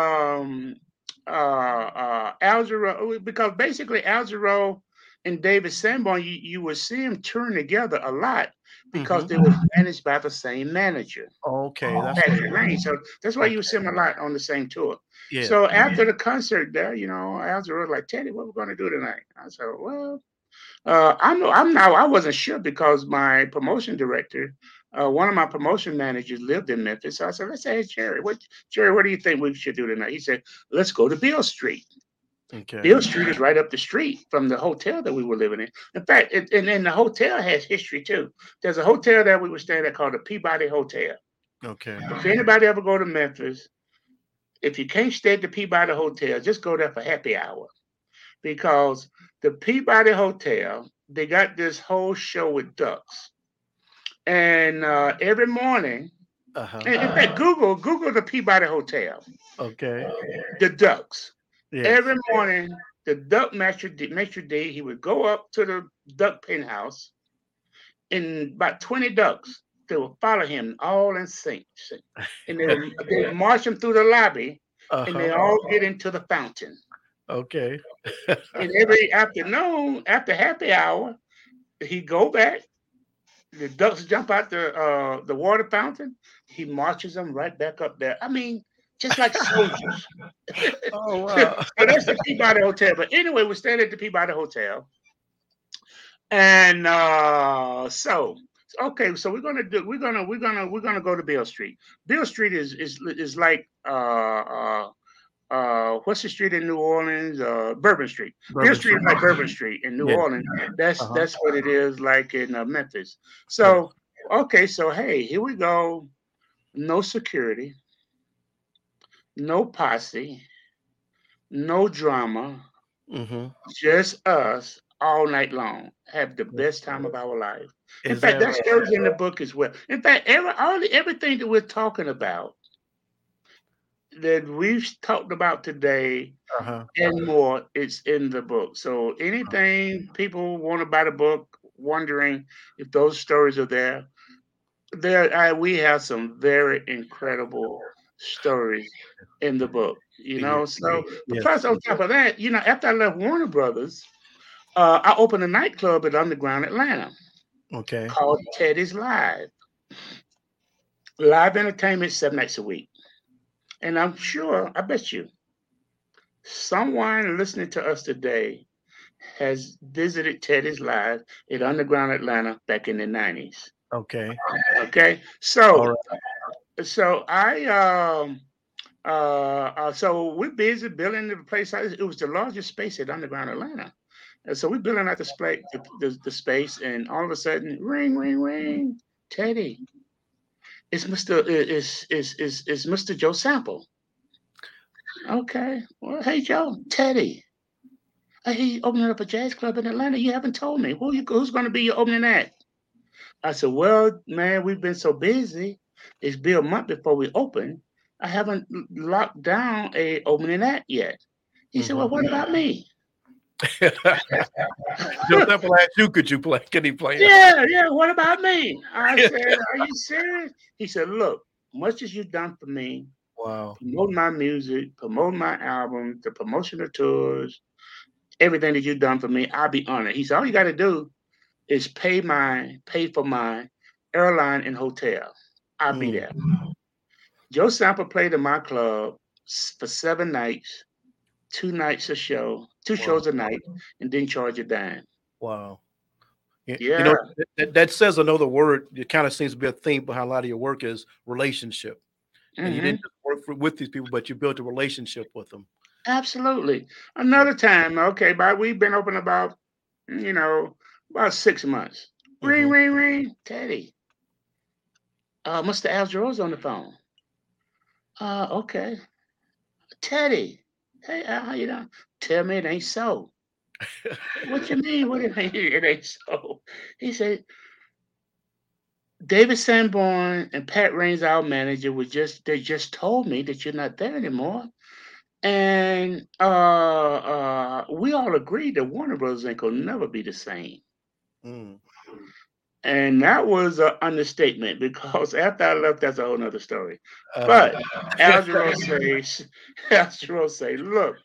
Al Jarreau, because basically Al Jarreau and David Sanborn, you would see them touring together a lot because Mhm. they were managed by the same manager, Okay, that's what's Patrick up. Lane. So that's why you Okay. see them a lot on the same tour. Yes. So after the concert there, Al Jarreau was like, Teddy, what we're going to do tonight? I said, well, I wasn't sure because my promotion director, one of my promotion managers lived in Memphis. So I said, let's say, hey, Jerry, what do you think we should do tonight? He said, let's go to Beale Street. Okay. Beale Street is right up the street from the hotel that we were living in. In fact, and the hotel has history too. There's a hotel that we were staying at called the Peabody Hotel. Okay. If anybody ever go to Memphis, if you can't stay at the Peabody Hotel, just go there for happy hour because the Peabody Hotel, they got this whole show with ducks. And every morning, Uh-huh. and in fact, Google the Peabody Hotel, Okay. the ducks. Yes. Every morning, the duck maitre d', he would go up to the duck pen house, and about 20 ducks, they would follow him all in sync. And they would march him through the lobby, and they Uh-huh. all get into the fountain. Okay. And every afternoon, after happy hour, he go back. The ducks jump out the water fountain. He marches them right back up there. I mean, just like soldiers. Oh So wow. that's the Peabody Hotel. But anyway, we're staying at the Peabody Hotel, and okay. So we're gonna go to Beale Street. Beale Street is like what's the street in New Orleans? Bourbon Street. Beale Bourbon Street Street. is like Bourbon Street in New Yes. Orleans. That's Uh-huh. that's what it is like in Memphis. Yes. So okay, so hey, here we go. No security, no posse, no drama, Mhm. just us all night long. Have the best time of our life. In Is fact, that that story's in the book as well. In fact, everything that we're talking about that we've talked about today uh-huh. and more, it's in the book. So anything people want to buy the book, wondering if those stories are there, we have some very incredible stories in the book. Yeah. So but Yes. plus on top of that, after I left Warner Brothers, I opened a nightclub at Underground Atlanta Okay. called Teddy's Live. Live entertainment 7 nights a week. And I bet you, someone listening to us today has visited Teddy's Live at Underground Atlanta back in the 90s. Okay. Okay. All So right. so I so we're busy building the place. It was the largest space at Underground Atlanta. And so we're building out the space, and all of a sudden, ring, ring, ring, Teddy. It's Mr. Joe Sample. Okay. Well, hey Joe, Teddy. I hear you opening up a jazz club in Atlanta. You haven't told me. Who's going to be your opening act? I said, well, man, we've been so busy. It's been a month before we open. I haven't locked down a opening act yet. He said, well, what about me? Joe Sample asked you, could you play? Can he play? Yeah, what about me? I said, are you serious? He said, look, much as you've done for me, Wow. promote my music, promote my album, the promotional tours, everything that you've done for me, I'll be honored. He said, all you got to do is pay for my airline and hotel. I'll be there. Joe Sample played in my club for 7 nights, 2 nights a show, two Wow. shows a night, and didn't charge a dime. Wow. You Yeah. know, that says another word. It kind of seems to be a theme behind a lot of your work is relationship. And you didn't Hmm. just work with these people, but you built a relationship with them. Absolutely. Yeah. Another time, okay, but we've been open about, about 6 months. Ring, Hmm. ring, ring. Teddy. Mr. Al Jarreau's on the phone. Okay. Teddy. Hey, Al, how you doing? Tell me it ain't so. What you mean? What it ain't so? He said, David Sanborn and Pat Raines, our manager, they just told me that you're not there anymore. And we all agreed that Warner Bros. Inc. will never be the same. Mm. And that was an understatement because after I left, that's a whole nother story. Uh-huh. But Al Jarreau says, Al Jarreau say, look,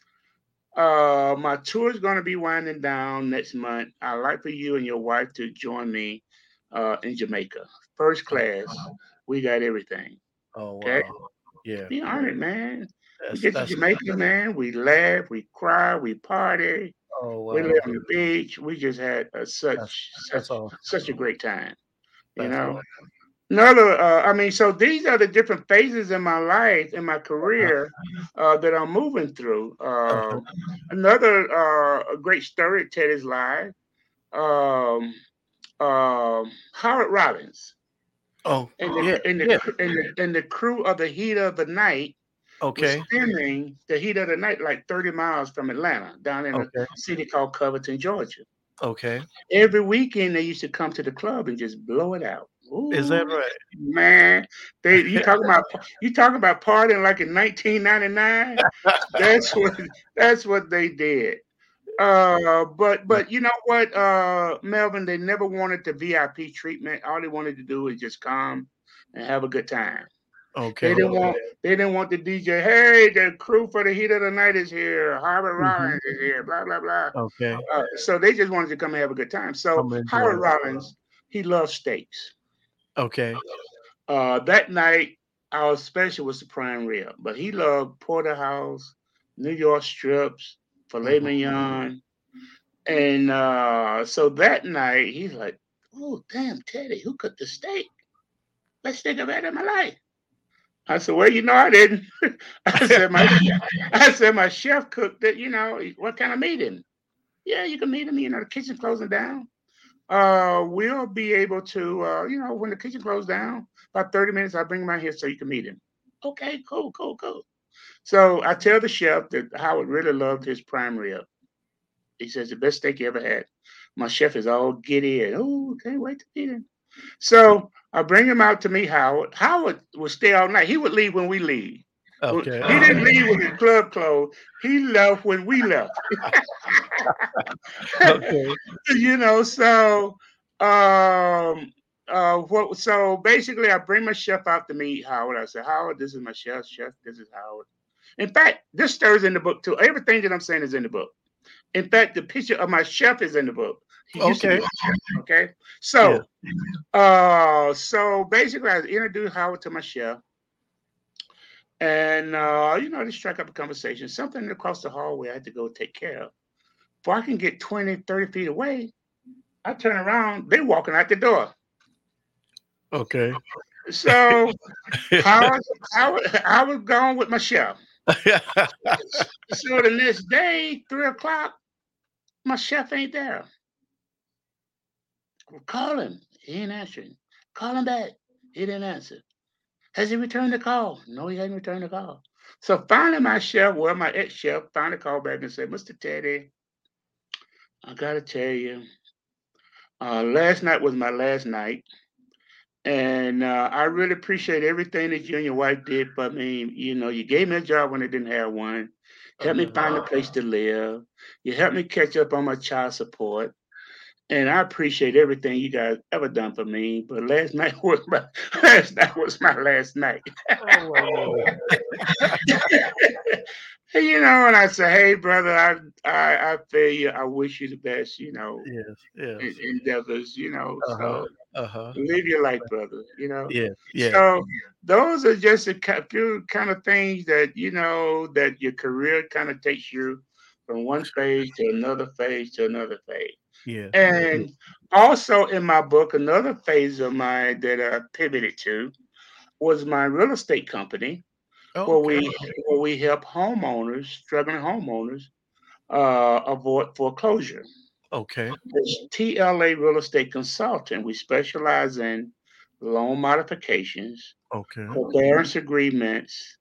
my tour is going to be winding down next month. I'd like for you and your wife to join me in Jamaica. First class. We got everything. Oh Okay. wow. Yeah. Be honored, man. We That's get to that's Jamaica, man. We laugh, we cry, we party. oh We live wow. on the beach. We just had That's such that's all. such a great time. You That's know. all. Another, so these are the different phases in my life, in my Uh-huh. career, that I'm moving through. Uh-huh. Another a great story at Teddy's Live. Um, Howard Rollins Oh and yeah. Yeah. the crew of the Heat of the Night was Okay. spending the Heat of the Night like 30 miles from Atlanta, down in a Okay. city called Covington, Georgia. Okay. Every weekend they used to come to the club and just blow it out. Is that Ooh, right? man, you talking about partying like in 1999? That's what that's what they did. But you know what, Melvin, they never wanted the VIP treatment. All they wanted to do is just come and have a good time. They Okay. didn't want they didn't want the DJ. Hey, the crew for the Heat of the Night is here. Harvard Hmm. Rollins is here. Blah blah blah. Okay. So they just wanted to come and have a good time. So I'm enjoying Howard it. Rollins, he loves steaks. Okay. That night, our special was the prime rib, but he loved porterhouse, New York strips, filet Hmm. mignon, and so that night he's like, "Oh damn, Teddy, who cooked the steak? Best steak I've had in my life." I said, "Well, I didn't." I said my chef cooked it. What kind of meat in? Yeah, you can meet him. The kitchen closing down. We'll be able to, when the kitchen closed down, about 30 minutes, I'll bring him out here so you can meet him. Okay, cool, cool, cool. So I tell the chef that Howard really loved his prime rib. He says the best steak he ever had. My chef is all giddy and, oh, can't wait to meet him. So I bring him out to meet Howard. Howard would stay all night. He would leave when we leave. Okay. He didn't leave with his club clothes. He left when we left. Okay. So so basically I bring my chef out to meet Howard. I said, Howard, this is my chef. Chef, this is Howard. In fact, this story's in the book too. Everything that I'm saying is in the book. In fact, the picture of my chef is in the book. He used to be Okay. my chef. Okay. Yeah. So basically I introduced Howard to my chef. And to strike up a conversation, something across the hallway I had to go take care of. Before I can get 20, 30 feet away, I turn around, they walking out the door. Okay. So I was gone with my chef. So the next day, 3 o'clock, my chef ain't there. Call him. He ain't answering. Call him back. He didn't answer. Has he returned the call? No, he hadn't returned the call. So finally, my ex-chef, finally called back and said, Mr. Teddy, I gotta tell you, last night was my last night. And I really appreciate everything that you and your wife did for me. You know, you gave me a job when I didn't have one, helped me find a place to live, you helped me catch up on my child support. And I appreciate everything you guys ever done for me. But last night was my last night. Oh my Lord. You know, and I say, hey, brother, I feel you. I wish you the best. Yes, yes. Endeavors. Uh-huh. So Uh-huh. live your life, brother. Yes, yes. So those are just a few kind of things that that your career kind of takes you from one phase to another phase to another phase. Yes. Yes. And also in my book, another phase of mine that I pivoted to was my real estate company, where Okay. we help struggling homeowners, avoid foreclosure. Okay. It's TLA Real Estate Consultant. We specialize in loan modifications, Okay. forbearance agreements,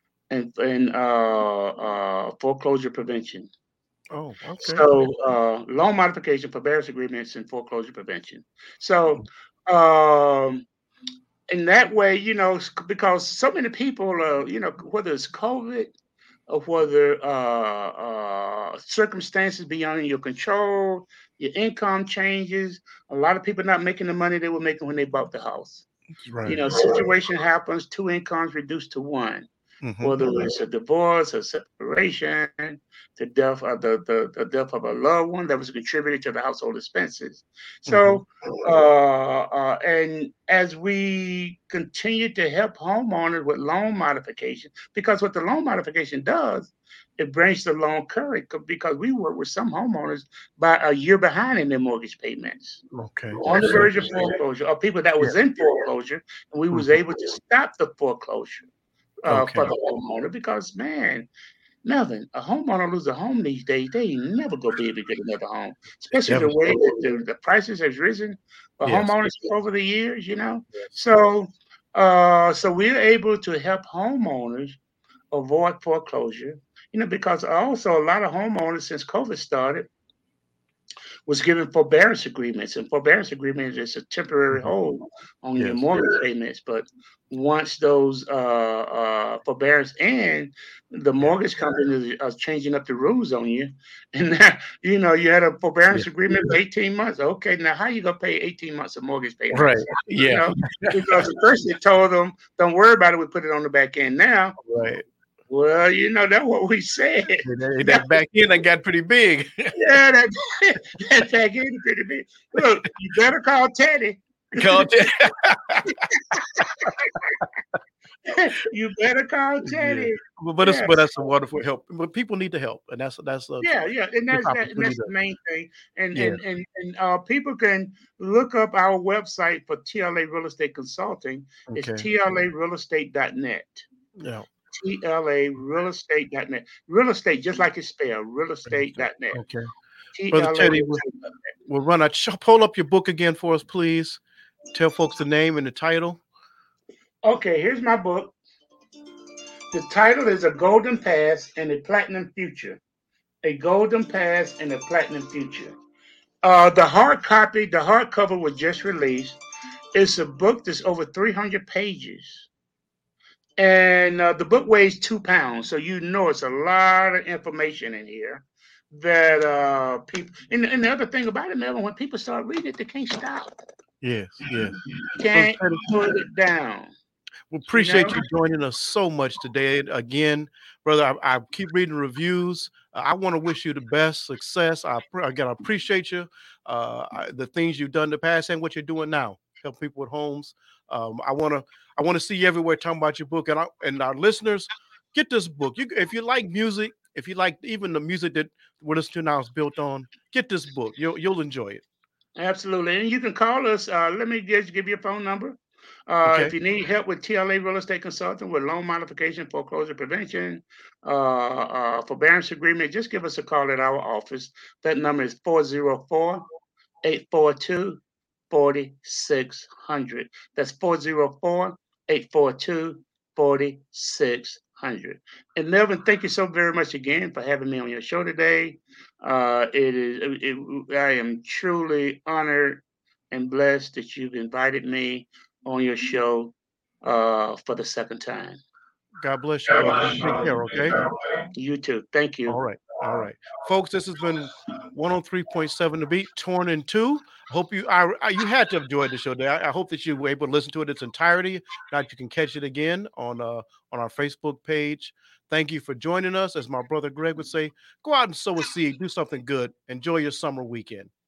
and foreclosure prevention. Oh, okay. So, loan modification, forbearance agreements, and foreclosure prevention. So, um, in that way, because so many people, whether it's COVID or whether circumstances beyond your control, your income changes, a lot of people not making the money they were making when they bought the house. Right. Situation happens, two incomes reduced to one, Mm-hmm. whether it's a divorce, a separation, the death of a loved one that was a contributor to the household expenses. Mm-hmm. So, and as we continue to help homeowners with loan modification, because what the loan modification does, it brings the loan current because we work with some homeowners by a year behind in their mortgage payments Okay. on the Okay. verge of foreclosure, or people that Yeah. was in foreclosure, and we was Mm-hmm. able to stop the foreclosure Okay. for the homeowner because, man, Melvin, a homeowner lose a home these days, they ain't never gonna be able to get another home, It's especially the way devastating. that the prices has risen for Yes. homeowners over the years. Yes. So, so we're able to help homeowners avoid foreclosure, because also a lot of homeowners since COVID started was given forbearance agreements, and forbearance agreements is a temporary Mm-hmm. hold on your Yes. mortgage payments. But once those forbearance end, the Yeah. mortgage companies are changing up the rules on you, and now, you had a Yeah. forbearance agreement for 18 months. Okay, now how you gonna pay 18 months of mortgage Right. payments? You Yeah. know, because at first they told them, "Don't worry about it. We put it on the back end." Now, Right. well, that's what we said. That back end I got pretty big. Yeah, that back end is pretty big. Look, you better call Teddy. Called it. You better call Yeah. Teddy. But it's Yeah, but that's a wonderful help. But people need the help, and that's a yeah, and good that's opportunity the to. main thing. And Yeah. and and and people can look up our website for TLA Real Estate Consulting. It's Okay. tlarealestate.net. Yeah. tlarealestate.net. Real estate, just like it's spelled, realestate.net. Okay. Brother Teddy, tlarealestate.net. we'll run out. Pull up your book again for us, please. Tell folks the name and the title. Okay, here's my book. The title is A Golden Past and a Platinum Future. A Golden Past and a Platinum Future. The hardcover was just released. It's a book that's over 300 pages. And the book weighs 2 pounds. So it's a lot of information in here that people. And the other thing about it, Melvin, when people start reading it, they can't stop. Yes. Yes. Brother Can't Teddy, put it down. we You know? appreciate you joining us so much today. Again, brother, I keep reading reviews. I want to wish you the best success. Again, I appreciate you, the things you've done in the past and what you're doing now, help people with homes. I want to see you everywhere talking about your book, and our listeners get this book. If you like music, if you like even the music that we're listening to now is built on, get this book. You'll enjoy it. Absolutely. And you can call us. Let me just give you a phone number. Okay. If you need help with TLA Real Estate Consulting with loan modification, foreclosure prevention, forbearance agreement, just give us a call at our office. That number is 404 842 4600. That's 404-842-4600. And Melvin, thank you so very much again for having me on your show today. I am truly honored and blessed that you've invited me on your show for the second time. God bless you, brother. You take care, okay? You too. Thank you. All right. All right. Folks, this has been 103.7 The Beat, torn in two. I hope you had to have enjoyed the show today. I hope that you were able to listen to it in its entirety. Now you can catch it again on our Facebook page. Thank you for joining us. As my brother Greg would say, go out and sow a seed, do something good. Enjoy your summer weekend.